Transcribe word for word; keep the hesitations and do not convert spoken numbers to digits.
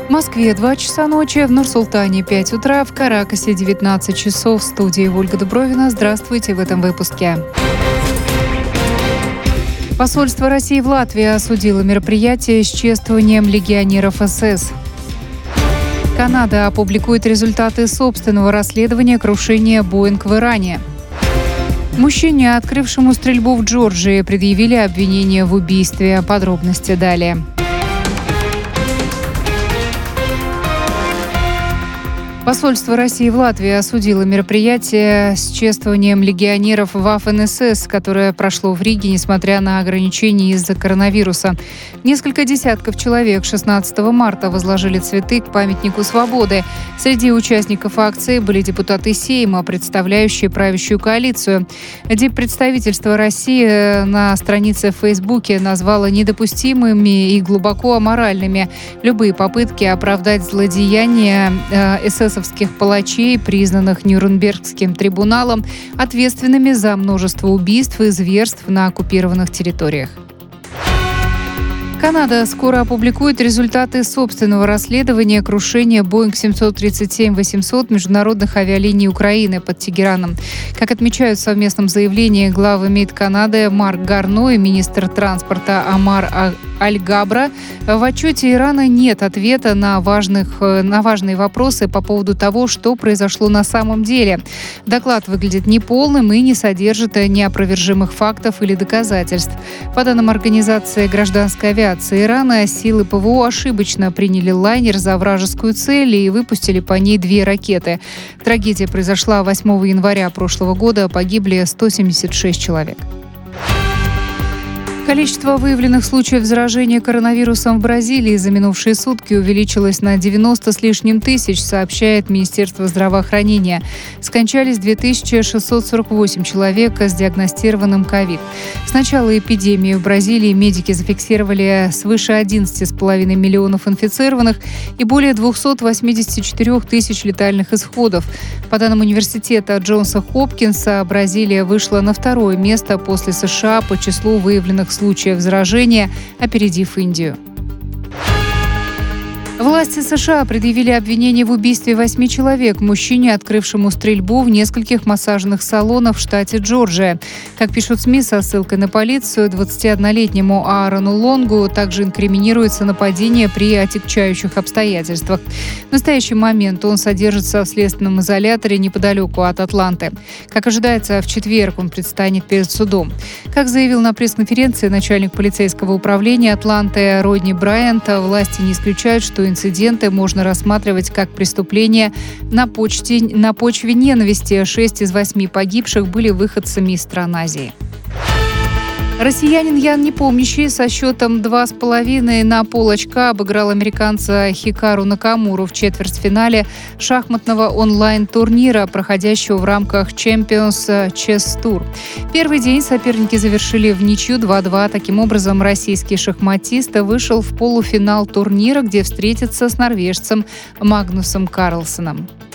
В Москве два часа ночи, в Нур-Султане пять утра, в Каракасе девятнадцать часов. В студии Ольга Дубровина. Здравствуйте в этом выпуске. Посольство России в Латвии осудило мероприятие с чествованием легионеров эс эс. Канада опубликует результаты собственного расследования крушения «Боинг» в Иране. Мужчине, открывшему стрельбу в Джорджии, предъявили обвинение в убийстве. Подробности далее. Посольство России в Латвии осудило мероприятие с чествованием легионеров Waffen эс эс, которое прошло в Риге, несмотря на ограничения из-за коронавируса. Несколько десятков человек шестнадцатого марта возложили цветы к памятнику свободы. Среди участников акции были депутаты Сейма, представляющие правящую коалицию. Диппредставительство России на странице в Фейсбуке назвало недопустимыми и глубоко аморальными любые попытки оправдать злодеяния эсэсовцев палачей, признанных Нюрнбергским трибуналом ответственными за множество убийств и зверств на оккупированных территориях. Канада скоро опубликует результаты собственного расследования крушения Боинг семьсот тридцать семь восемьсот международных авиалиний Украины под Тегераном. Как отмечают в совместном заявлении главы МИД Канады Марк Гарно и министр транспорта Амар Аль-Габра, в отчете Ирана нет ответа на, важных, на важные вопросы по поводу того, что произошло на самом деле. Доклад выглядит неполным и не содержит неопровержимых фактов или доказательств. По данным организации гражданской авиации Ирана, силы ПВО ошибочно приняли лайнер за вражескую цель и выпустили по ней две ракеты. Трагедия произошла восьмого января прошлого года, погибли сто семьдесят шесть человек. Количество выявленных случаев заражения коронавирусом в Бразилии за минувшие сутки увеличилось на девяносто с лишним тысяч, сообщает Министерство здравоохранения. Скончались две тысячи шестьсот сорок восемь человек с диагностированным ковид. С начала эпидемии в Бразилии медики зафиксировали свыше одиннадцати с половиной миллионов инфицированных и более двухсот восьмидесяти четырёх тысяч летальных исходов. По данным университета Джонса Хопкинса, Бразилия вышла на второе место после США по числу выявленных случаев заражения, опередив Индию. Власти США предъявили обвинение в убийстве восьми человек мужчине, открывшему стрельбу в нескольких массажных салонах в штате Джорджия. Как пишут СМИ со ссылкой на полицию, двадцатиоднолетнему Аарону Лонгу также инкриминируется нападение при отягчающих обстоятельствах. В настоящий момент он содержится в следственном изоляторе неподалеку от Атланты. Как ожидается, в четверг он предстанет перед судом. Как заявил на пресс-конференции начальник полицейского управления Атланты Родни Брайант, власти не исключают, что инциденты можно рассматривать как преступление на, почте, на почве ненависти. Шесть из восьми погибших были выходцами из стран Азии. Россиянин Ян Непомнящий со счетом два с половиной на полочка обыграл американца Хикару Накамуру в четвертьфинале шахматного онлайн-турнира, проходящего в рамках Champions Chess Tour. Первый день соперники завершили в ничью два-два. Таким образом, российский шахматист вышел в полуфинал турнира, где встретится с норвежцем Магнусом Карлсеном.